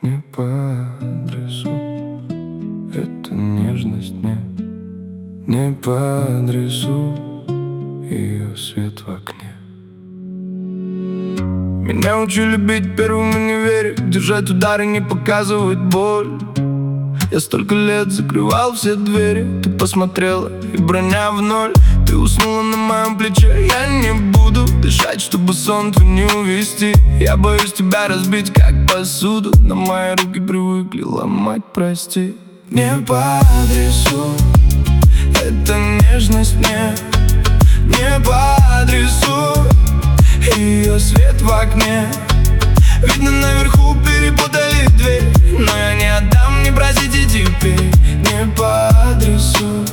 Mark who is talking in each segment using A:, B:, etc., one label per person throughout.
A: не по адресу. Эта нежность не по адресу. Ее свет в окне. Меня учили бить первым в универе, держать удары, не показывать боль. Я столько лет закрывал все двери. Ты посмотрела, и броня в ноль. Ты уснула на моем плече. Я не буду дышать, чтобы сон твой не увести. Я боюсь тебя разбить, как посуду, но мои руки привыкли ломать, прости. Не по адресу. Эта нежность не по адресу. Ее свет в окне. Видно, наверху перепутали дверь, но я не отдам, не просите теперь. Не по адресу.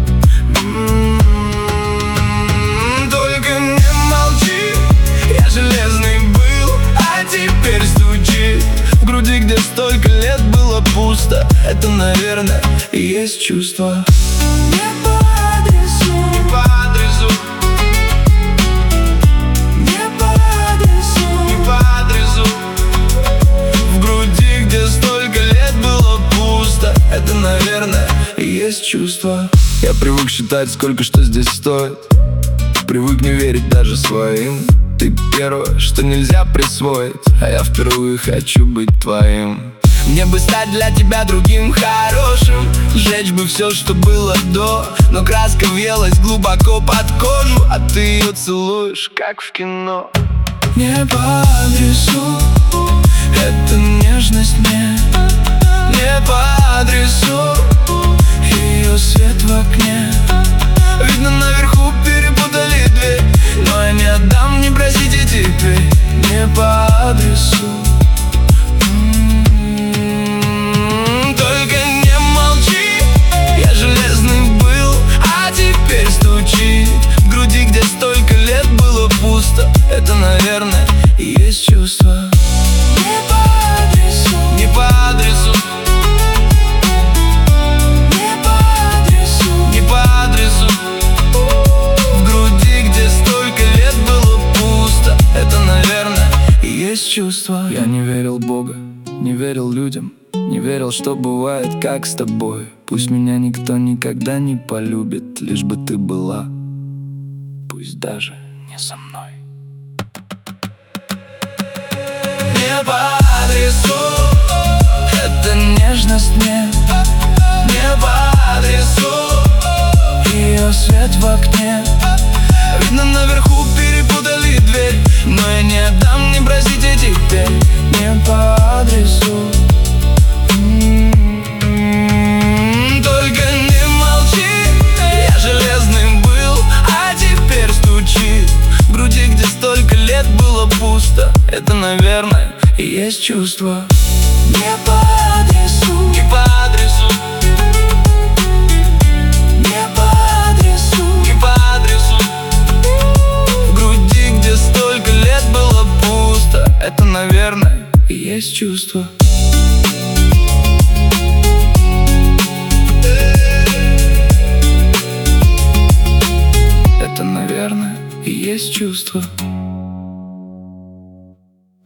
A: Только не молчи. Я железный был, а теперь стучит в груди, где столько лет было пусто. Это, наверное, и есть чувство. Не по адресу. Не по адресу. Это, наверное, и есть чувство. Я привык считать, сколько что здесь стоит. Привык не верить даже своим. Ты первое, что нельзя присвоить, а я впервые хочу быть твоим. Мне бы стать для тебя другим хорошим, сжечь бы все, что было до. Но краска въелась глубоко под кожу, а ты ее целуешь, как в кино. Не по адресу. Эта нежность не по адресу. Ее свет в окне. Видно, наверху перепутали дверь, но я не отдам, не просите теперь. Не по адресу. Только не молчи. Я железный был, а теперь стучит в груди, где столько лет было пусто. Это, наверное, и есть чувство. Не по адресу. Не по адресу. Чувства. Я не верил в Бога, не верил людям, не верил, что бывает, как с тобой. Пусть меня никто никогда не полюбит, лишь бы ты была, пусть даже не со мной. Не по адресу. Эта нежность не по адресу. Ее свет в окне. Видно, наверху перепутали дверь, но я не отдам, не просите теперь. Не по адресу. Только не молчи. Я железный был, а теперь стучит в груди, где столько лет было пусто. Это, наверное, и есть чувство. Не по адресу. Не по адресу. Это, наверное, и есть чувство. Это, наверное, и есть чувство.